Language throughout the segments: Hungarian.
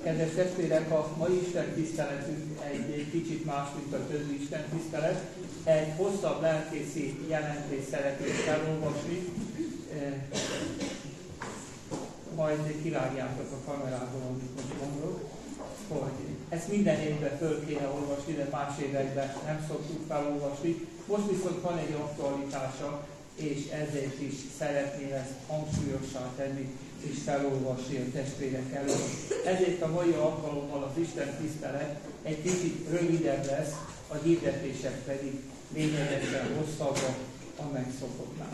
Kedves testvérek, a mai Isten tiszteletünk egy kicsit más, mint a többi Isten tisztelet. Egy hosszabb lelkészi jelentést szeretnék felolvasni. Majd kirágjátok a kamerából, amit most mondok, hogy ezt minden évben föl kéne olvasni, de más években nem szoktuk felolvasni. Most viszont van egy aktualitása, és ezért is szeretném ezt hangsúlyossá tenni, és felolvasni a testvérek előtt. Ezért a mai alkalommal az Isten tisztelet egy kicsit rövidebb lesz, a hirdetések pedig lényegesen hosszabbak a megszokottnál.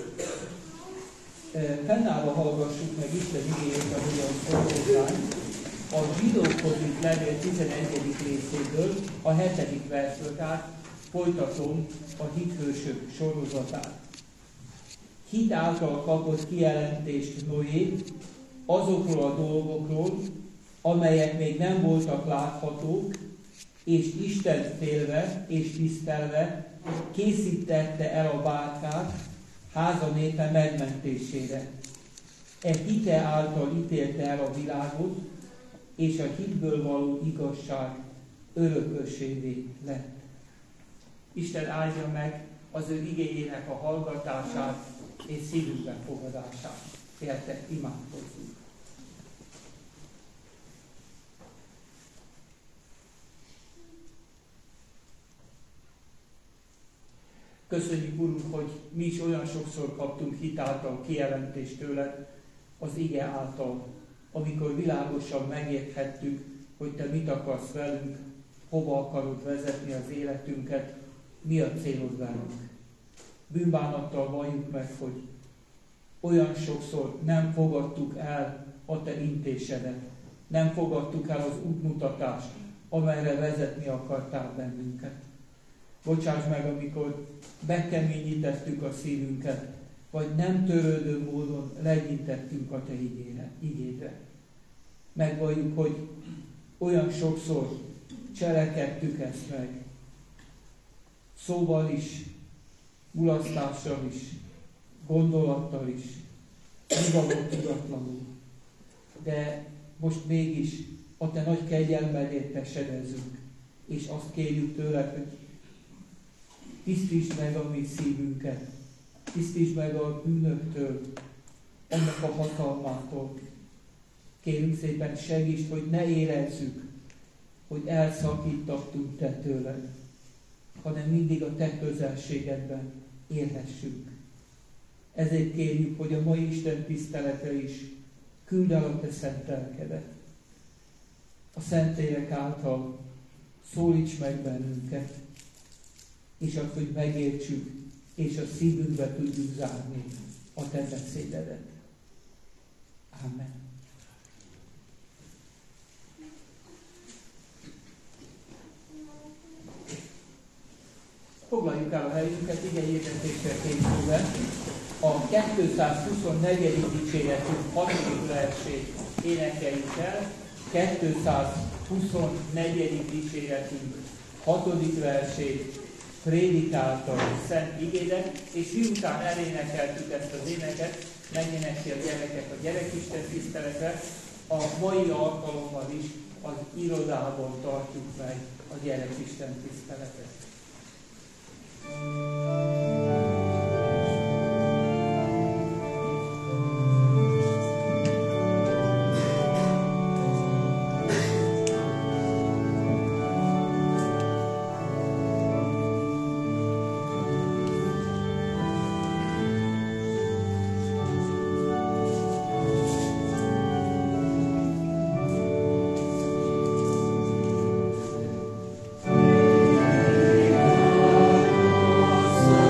Fennállva hallgassuk meg Isten igéjét, ahogy az olvasmány, a Zsidókhoz írt levél 11. részéből, a 7. versből át folytatom a hithősök sorozatát. Hit által kapott kijelentést Noé azokról a dolgokról, amelyek még nem voltak láthatók, és Istent félve és tisztelve készítette el a bárkát háza népe megmentésére. E hite által ítélte el a világot, és a hitből való igazság örökösévé lett. Isten áldja meg az ő igéjének a hallgatását és szívünkbe fogadását. Értek, imádkozzunk. Köszönjük, Urunk, hogy mi is olyan sokszor kaptunk hit által kijelentést tőled, az ige által, amikor világosan megérthettük, hogy te mit akarsz velünk, hova akarod vezetni az életünket, mi a célod velünk. Bűnbánattal valljuk meg, hogy olyan sokszor nem fogadtuk el a te intésedet, nem fogadtuk el az útmutatást, amelyre vezetni akartál bennünket. Bocsáss meg, amikor bekeményítettük a szívünket, vagy nem törődő módon legyintettünk a te igédre. Megvalljuk, hogy olyan sokszor cselekedtük ezt meg, szóval is, mulasztással is, gondolattal is, nyugodtan tudatlanul. De most mégis a te nagy kegyelmedért tesedezünk, és azt kérjük tőled, hogy tisztítsd meg a mi szívünket, tisztítsd meg a bűnöktől, ennek a hatalmától. Kérünk szépen, segítsd, hogy ne érezzük, hogy elszakítottunk te tőled, hanem mindig a te közelségedben élhessünk. Ezért kérjük, hogy a mai Isten tiszteletre is küld el a te szent lelkedet. A Szentlélek által szólíts meg bennünket, és azt, hogy megértsük, és a szívünkbe tudjuk zárni a te beszédedet. Amen. Foglaljuk el a helyünket, igehirdetéssel készülve. A 224. dicséretünk 6. versét énekeljük el. 224. dicséretünk 6. versét prédikálta a Szent igédet, és miután elénekeltük ezt az éneket, megénekli a gyerekek a gyerekisten tiszteletre, a mai alkalommal is az irodában tartjuk meg a gyerekisten tiszteletet. So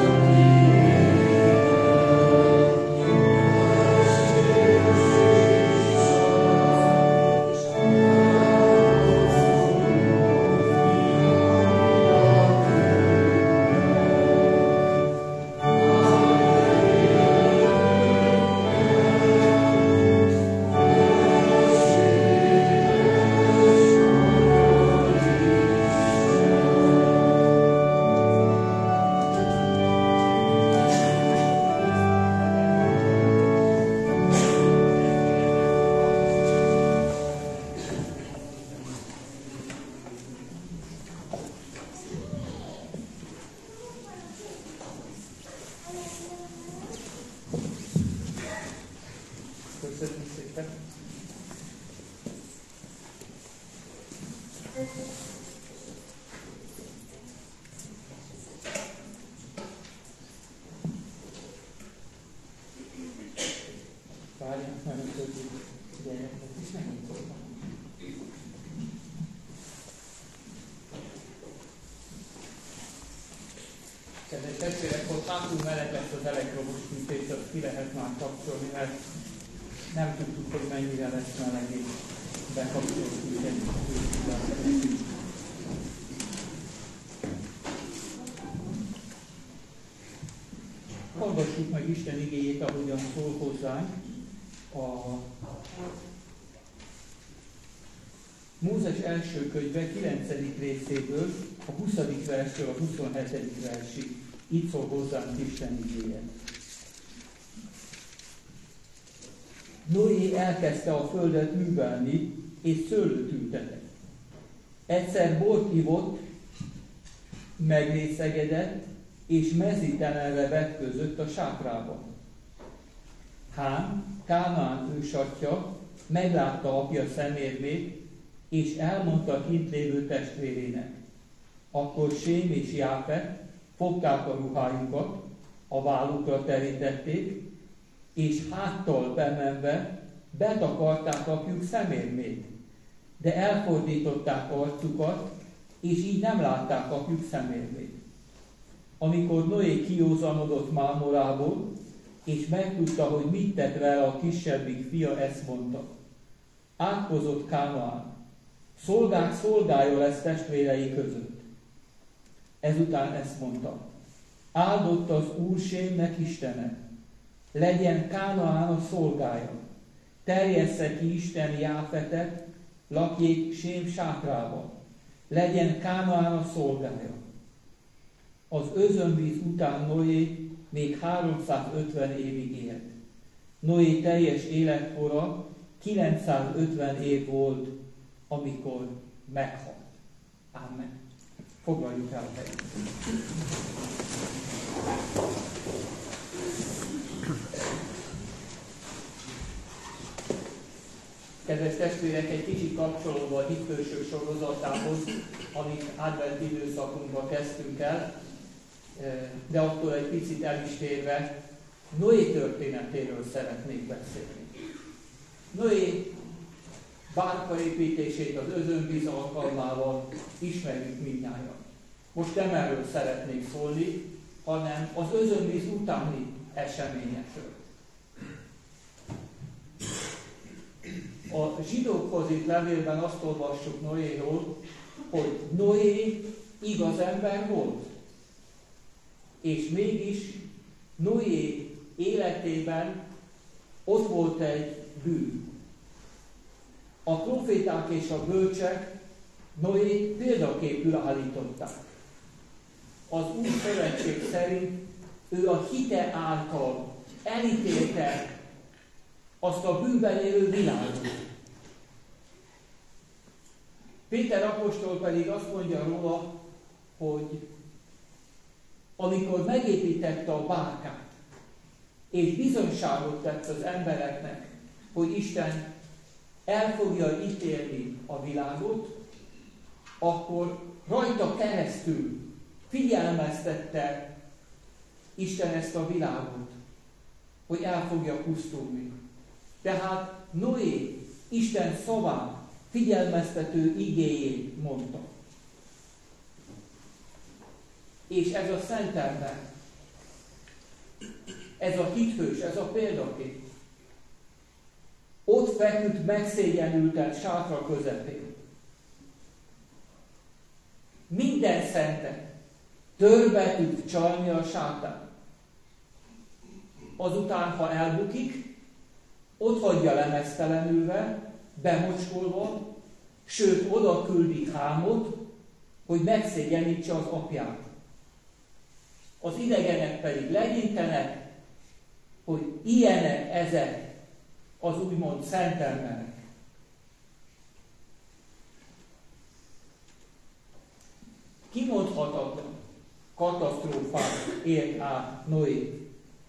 Várjunk, mert a többi gyereknek is megnyitottam. Kedves testvérek, ott hátul mellett lesz az elektromos fűtés, azt ki lehet már kapcsolni, mert nem tudtuk, hogy mennyire lesz meleg, és bekapcsoltuk egy fűtést. Hallgassuk meg Isten igéjét, ahogyan szól hozzánk a Mózes első könyve 9. részéből, a 20. verstől a 27. versig. Így szól hozzánk Isten igéje. Noé elkezdte a földet művelni, és szőlőt ültetett. Egyszer bort ivott, megrészegedett, és mezítelenre vetközött a sátrában. Hám, Kánaán ősatja, meglátta apja szemérmét, és elmondta kint lévő testvérének. Akkor Sém és Jáfet fogták a ruhájukat, a vállukra terítették, és háttal bemenve betakarták apjuk szemérmét, de elfordították arcukat, és így nem látták apjuk szemérmét. Amikor Noé kiózanodott mámorából, és megtudta, hogy mit tett vele a kisebbik fia, ezt mondta. Átkozott Kánaán, szolgák szolgája lesz testvérei között. Ezután ezt mondta. Áldott az Úr Sémnek Istene, legyen Kánaán a szolgája, terjessze ki Isten Jáfetet, lakjék Sém sátrában, legyen Kánaán a szolgája. Az özönvíz után Noé még 350 évig élt. Noé teljes életkora 950 év volt, amikor meghalt. Amen. Foglaljuk el a helyet. Kedves testvérek, egy kicsit kapcsolódva a hitfősök sorozatához, amit advent időszakunkba kezdtünk el, de attól egy picit el is térve, Noé történetéről szeretnék beszélni. Noé bárkaépítését az özönvíz alkalmával ismerjük mindnyájan. Most nem erről szeretnék szólni, hanem az özönvíz utáni eseményekről. A zsidókhoz írt levélben azt olvassuk Noéról, hogy Noé igaz ember volt. És mégis Noé életében ott volt egy bűn. A proféták és a bölcsek Noét példaképül állították. Az új szövetség szerint ő a hite által elítélte azt a bűnben élő világot. Péter apostol pedig azt mondja róla, hogy amikor megépítette a bárkát, és bizonyságot tett az embereknek, hogy Isten el fogja ítélni a világot, akkor rajta keresztül figyelmeztette Isten ezt a világot, hogy el fogja pusztulni. Tehát Noé Isten szavát, figyelmeztető igéjét mondta. És ez a szent ember, ez a hithős, ez a példakép, ott feküdt megszégyenülten sátra közepén. Minden szentet törbe tud csalni a sátán. Azután, ha elbukik, ott hagyja lemeztelenülve, bemocskolva, sőt, oda küldi Hámot, hogy megszégyenítse az apját. Az idegenek pedig legyintenek, hogy ilyenek ezek az úgymond szent emberek. Kimondhatatlan katasztrófát ért át Noé.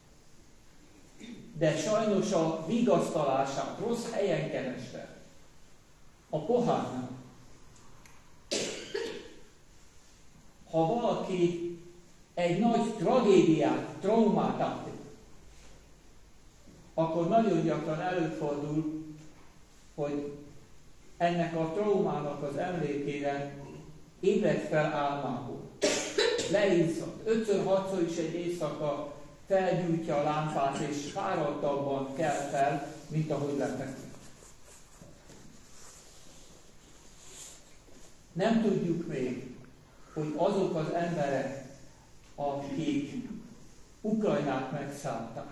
De sajnos a vigasztalását rossz helyen kereste. A pohárnál. ha valaki egy nagy tragédiát, traumát átél, akkor nagyon gyakran előfordul, hogy ennek a traumának az emlékére ébred fel álmából. Leizzad. 5-6-szor is egy éjszaka felgyújtja a lámpát, és fáradtabban kell fel, mint ahogy lefeküdt. Nem tudjuk még, hogy azok az emberek, akik Ukrajnát megszállták,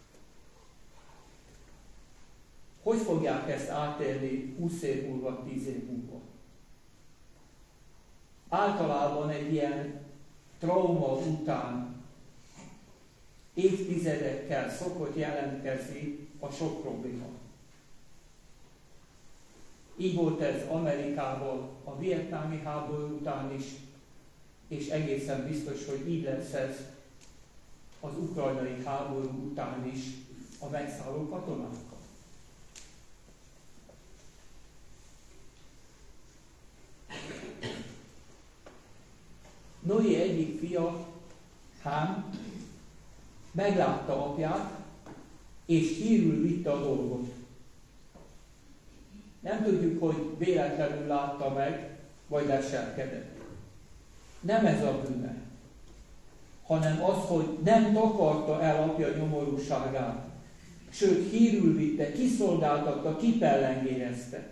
hogy fogják ezt átélni 20 év múlva, 10 év múlva? Általában egy ilyen trauma után évtizedekkel szokott jelentkezni a sok probléma. Így volt ez Amerikával a vietnámi háború után is, és egészen biztos, hogy így lesz ez az ukrajnai háború után is a megszálló katonákkal. Noé egyik fia, Hám, meglátta apját, és hírül vitte a dolgot. Nem tudjuk, hogy véletlenül látta meg, vagy leselkedett. Nem ez a bűne, hanem az, hogy nem takarta el apja nyomorúságát, sőt hírül vitte, kiszolgáltatta, kipellengérezte.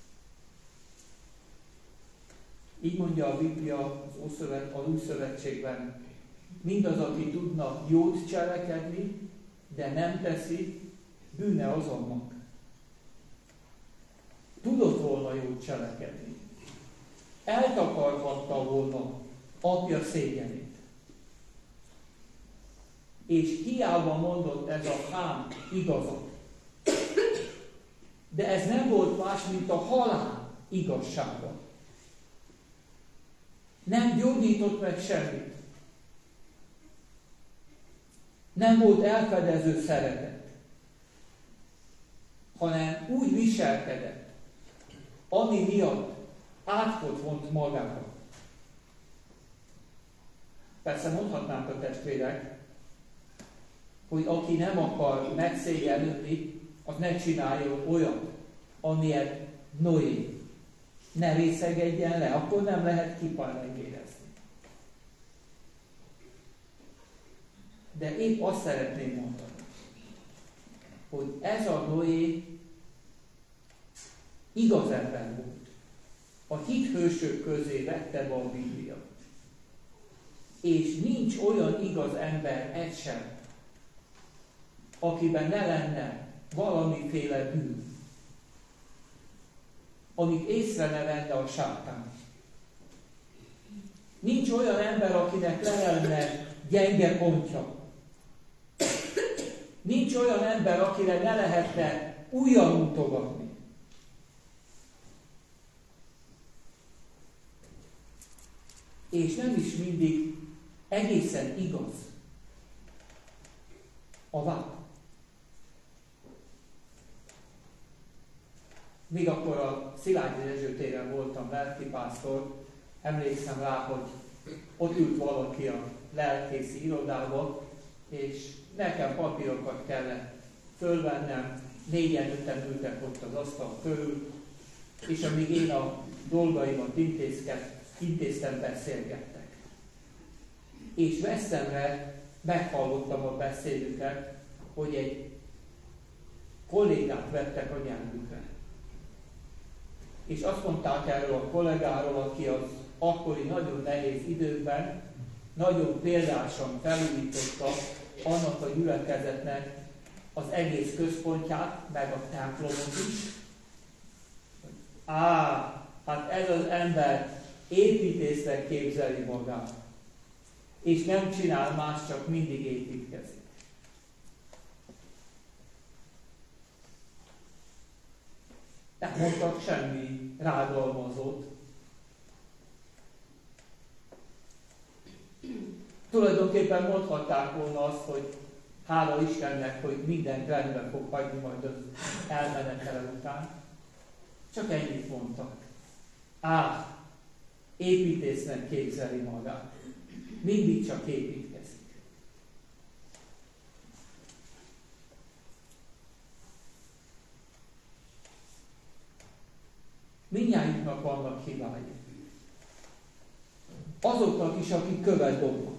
Így mondja a Biblia az Új Szövetségben, mindaz, aki tudna jót cselekedni, de nem teszi, bűne az annak. Tudott volna jót cselekedni. Eltakarhatta volna apja szégyenét. És hiába mondott ez a Hám igazat. De ez nem volt más, mint a halál igazsága. Nem gyógyított meg semmit. Nem volt elfedező szeretet, hanem úgy viselkedett, ami miatt átkot vont magára. Persze mondhatnánk a testvérek, hogy aki nem akar megszégyenülni, az ne csináljon olyat, amilyet Noé. Ne részegedjen le, akkor nem lehet kipellengérezni. De épp azt szeretném mondani, hogy ez a Noé igaz ember volt. A hithősök közé vette be a Biblia. És nincs olyan igaz ember egy sem, akiben ne lenne valamiféle bűn, amit észre ne venne a sátán. Nincs olyan ember, akinek ne lenne gyenge pontja. Nincs olyan ember, akire ne lehetne újra mutogatni. És nem is mindig egészen igaz a vád. Még akkor a Szilágyi Dezső téren voltam lelkipásztor, emlékszem rá, hogy ott ült valaki a lelkészi irodába, és nekem papírokat kellett fölvennem, 4-5 ültek ott az asztal körül, és amíg én a dolgaimat intéztem, beszélgettek. És messzemre meghallottam a beszédüket, hogy egy kollégát vettek a nyelvükre. És azt mondták erről a kollégáról, aki az akkori nagyon nehéz időkben nagyon példásan felújította annak a gyülekezetnek az egész központját, meg a templomot is. Hát ez az ember építésznek képzeli magát, és nem csinál más, csak mindig építkezik. Nem mondtak semmi rádalmazót. Tulajdonképpen mondhatták volna azt, hogy hála Istennek, hogy mindent rendben fog hagyni majd az elmenetele után. Csak ennyit mondtak. Építésznek képzeli magát. mindig csak építkezik. Mindnyájunknak vannak hibái. Azoknak is, akik követ dobnak.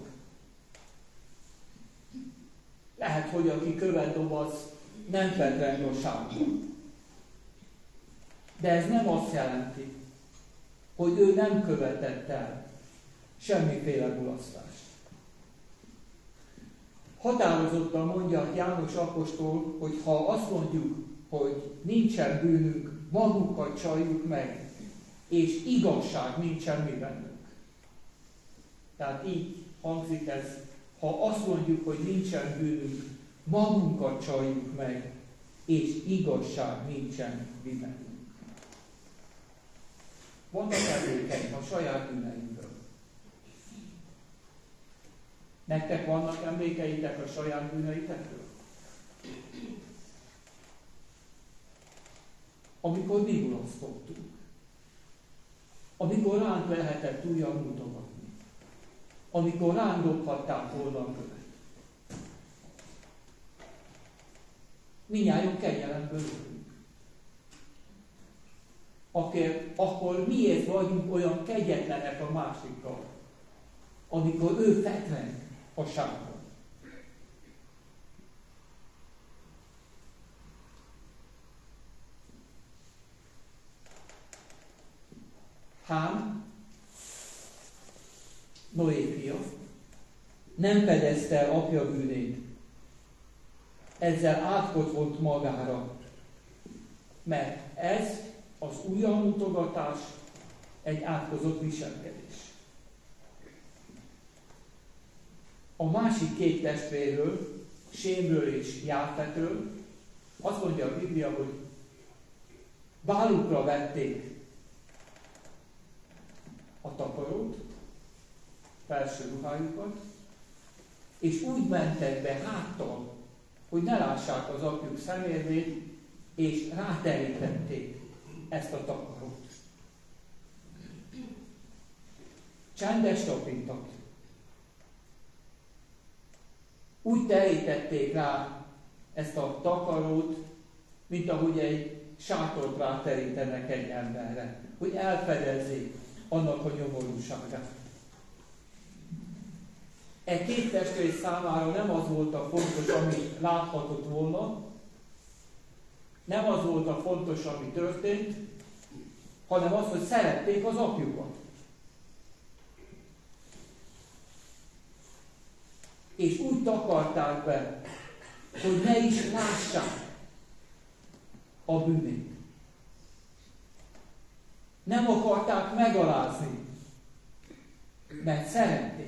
Lehet, hogy aki követ dob, az nem fetreng a sávban. De ez nem azt jelenti, hogy ő nem követett el semmiféle mulasztást. Határozottan mondja János apostol, hogy ha azt mondjuk, hogy nincsen bűnünk, magunkat csaljuk meg, és igazság nincsen mi bennünk. Tehát így hangzik ez, ha azt mondjuk, hogy nincsen bűnünk, magunkat csaljuk meg, és igazság nincsen mi bennünk. Vannak emlékeim a saját bűneinkről. Nektek vannak emlékeitek a saját bűneitekről? Amikor mi mulasztottunk. Amikor ránk lehetett újra mutogatni. Amikor ránk dobhatták volna a követ. Mindnyáján kegyelemből élünk. Akkor miért vagyunk olyan kegyetlenek a másikkal, amikor ő fetreng a sávban? Hám, Noé fia, nem fedezte el apja bűnét, ezzel átkot volt magára, mert ez az újramutogatás egy átkozott viselkedés. A másik két testvérről, Sémről és Jáfetről azt mondja a Biblia, hogy vállukra vették a takarót, felső ruhájukat, és úgy mentek be háttal, hogy ne lássák az apjuk szemérmét, és ráterítették ezt a takarót. Csendes tapintat. Úgy terítették rá ezt a takarót, mint ahogy egy sátort ráterítenek egy emberre, hogy elfedezzék annak a nyomorúságát. E két testvér számára nem az volt a fontos, ami láthatott volna, nem az volt a fontos, ami történt, hanem az, hogy szerették az apjukat. És úgy takarták be, hogy ne is lássák a bűnét. Nem akarták megalázni, mert szerették.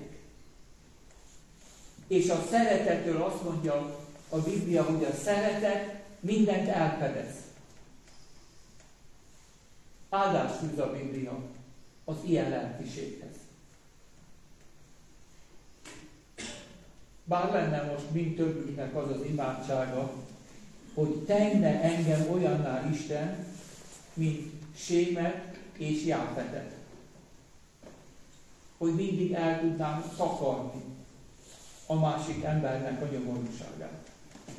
És a szeretetről azt mondja a Biblia, hogy a szeretet mindent elfedez. Áldást fűz a Biblia az ilyen lelkiséghez. Bár lenne most mind többünknek az az imádsága, hogy tenne engem olyanná Isten, mint Sémet és Jáfetet. Hogy mindig el tudnám takarni a másik embernek a nyomorúságát.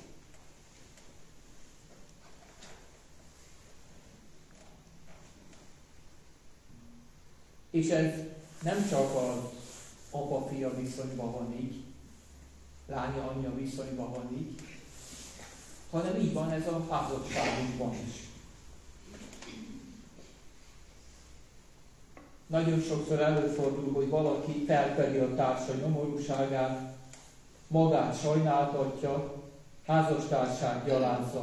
És ez nem csak az apa-fia viszonyban van így, lánya-anyja viszonyban van így, hanem így van ez a házasságunkban is. Nagyon sokszor előfordul, hogy valaki felfedi a társa nyomorúságát, magát sajnáltatja, házastársát gyalázza.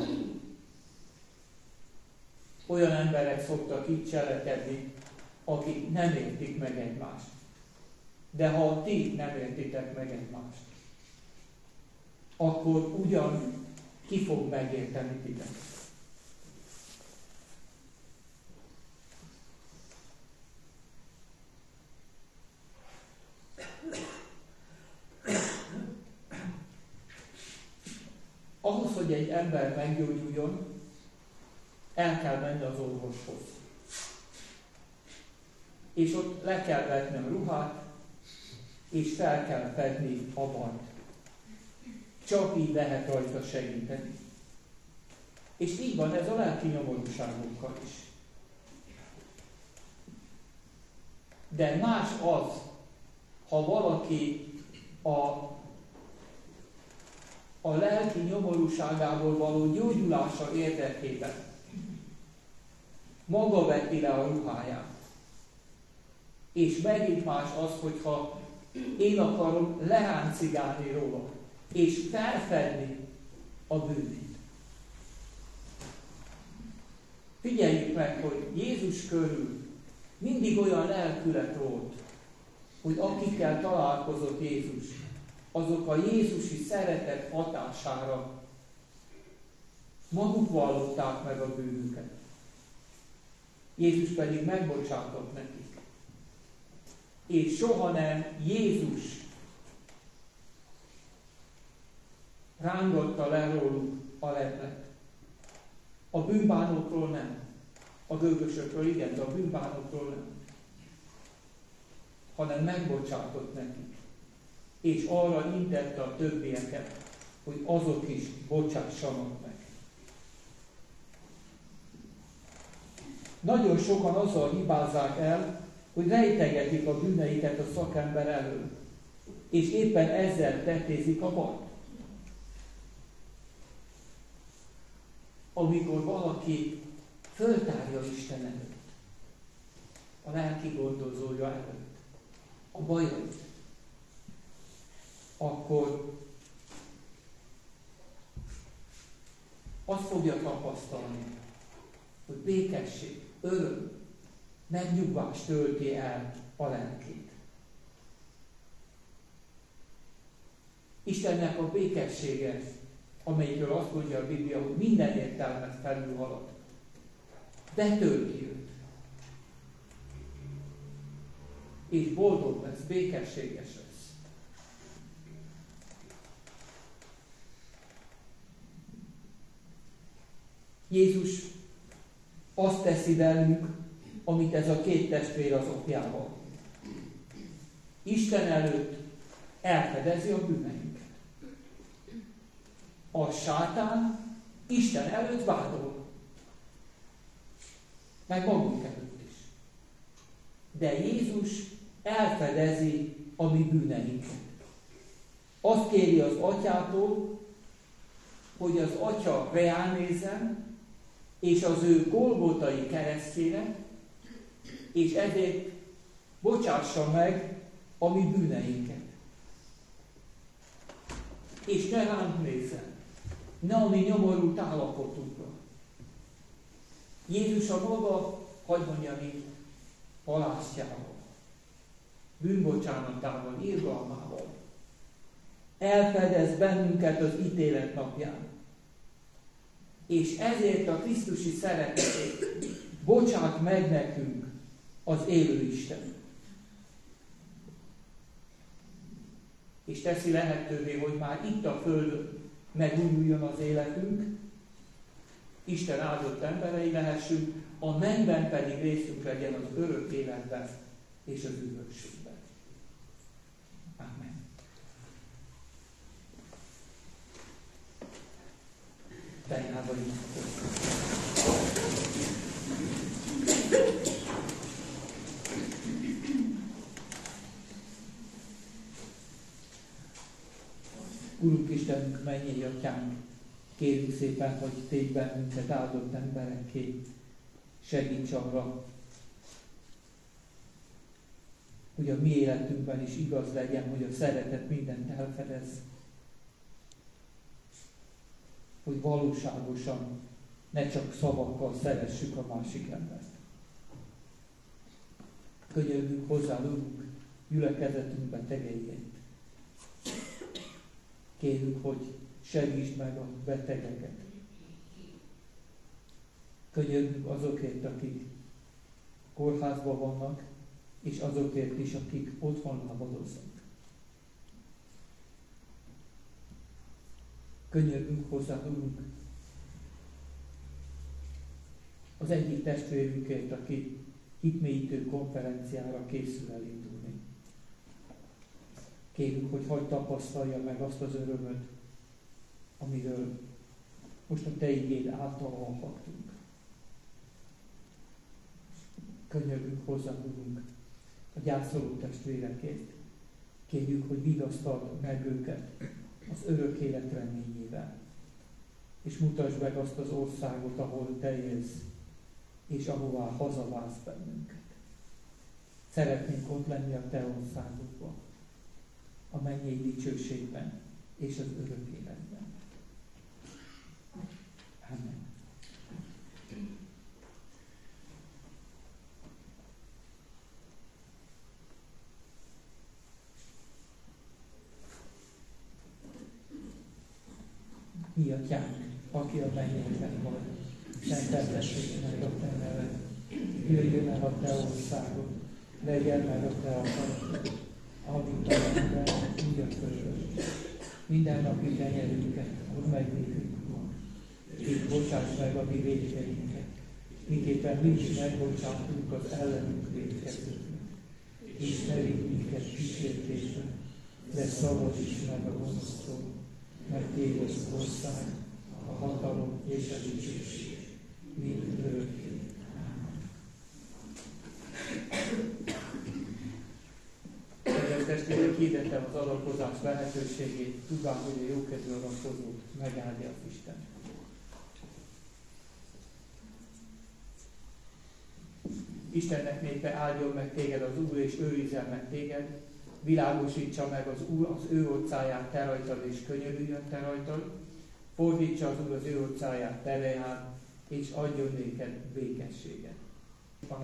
Olyan emberek szoktak így cselekedni, akik nem értik meg egymást. De ha ti nem értitek meg egymást, akkor ugyan ki fog megérteni titeket. Ahhoz, hogy egy ember meggyógyuljon, el kell menni az orvoshoz. És ott le kell vetni a ruhát, és fel kell fedni a bajt. Csak így lehet rajta segíteni. És így van ez a lelki nyomorúságokkal is. De más az, ha valaki a lelki nyomorúságából való gyógyulása érdekében maga veti le a ruháját. És megint más az, hogyha én akarom leráncigálni róla, és felfedni a bűnét. Figyeljük meg, hogy Jézus körül mindig olyan lelkület volt, hogy akikkel találkozott Jézus, azok a jézusi szeretet hatására maguk vallották meg a bűnüket. Jézus pedig megbocsátott nekik. És soha nem Jézus rángatta le róluk a leplet. A bűnbánókról nem. A gőgösökről igen, de a bűnbánókról nem. Hanem megbocsátott nekik. És arra intette a többieket, hogy azok is bocsássanak meg. Nagyon sokan azzal hibázzák el, hogy rejtegetik a bűneiket a szakember elől, és éppen ezzel tetézik a bajt. Amikor valaki föltárja Isten előtt, a lelki gondozója előtt, a bajait, akkor azt fogja tapasztalni, hogy békesség, öröm, megnyugvás tölti el a lelkét. Istennek a békessége, amelyikről azt mondja a Biblia, hogy minden értelmet felülhalad, betölti őt. És boldog lesz, békességes lesz. Jézus azt teszi velünk, amit ez a két testvér az apjával. Isten előtt elfedezi a bűneinket. A sátán Isten előtt vádol. Meg magunk előtt is. De Jézus elfedezi a mi bűneinket. Azt kéri az atyától, hogy az atya ránézzen, és az ő golgotai keresztjére, és ezért bocsássa meg a mi bűneinket. És ne ránk nézzen, ne a mi nyomorult állapotunkra. Jézus a maga, hadd mondjam így, palásztjával, bűnbocsánatával, irgalmával elfedez bennünket az ítélet napján. És ezért a krisztusi szeretetét bocsát meg nekünk az élő Isten. És teszi lehetővé, hogy már itt a Földön megújuljon az életünk, Isten áldott emberei lehessünk, a mennyben pedig részünk legyen az örök életben és az üdvösségben. Amen. Fejnába imádkozzunk. Urunk Istenünk, mennyei Atyánk, kérjük szépen, hogy tégy bennünket áldott emberekké, segíts arra, hogy a mi életünkben is igaz legyen, hogy a szeretet mindent elfedez, hogy valóságosan ne csak szavakkal szeressük a másik embert. Könyörgünk hozzá, Urunk, gyülekezetünk betegeiért. Kérjük, hogy segítsd meg a betegeket. Könyörgünk azokért, akik kórházban vannak, és azokért is, akik otthon lábadoznak. Könyörgünk hozzá, Urunk, az egyik testvérünkért, aki hitmélyítő konferenciára készül elindulni. Kérjük, hogy hagyd tapasztalja meg azt az örömöt, amiről most a Te igéd által hallhattunk. Könyörgünk hozzá, Urunk, a gyászoló testvérekért. Kérjük, hogy vigasztald meg őket az örök élet reményével, és mutasd meg azt az országot, ahol Te élsz, és ahová hazaválsz bennünket. Szeretnénk ott lenni a Te országodban, a mennyei dicsőségben és az örök életben. Amen. Mi Atyánk, aki a mennyekben vagy, szenteltessék meg a Te neved, jöjjön el a Te országod, legyen meg a Te akaratod, amint a mennyben, úgy a földön. Minden napi tenyerünket add meg nékünk ma, és bocsáss meg a mi vétkeinket, miképpen mi is megbocsátunk az ellenünk vétkezőknek. És ne vigy minket kísértésbe, de szabadíts meg a gonosztól, mert Téd az ország, a hatalom és a dicsőség, mind örökké. Kedves testvérek, hirdettem az adakozás lehetőségét, tudván, hogy a jókedvű adakozót megáldja az Isten. Istennek népe, áldjon meg téged az Úr, és őrizzen meg téged, világosítsa meg az Úr az ő orcáját te rajtad, és könyörüljön te rajtad, fordítsa az Úr az ő orcáját te reád, és adjon néked békességet.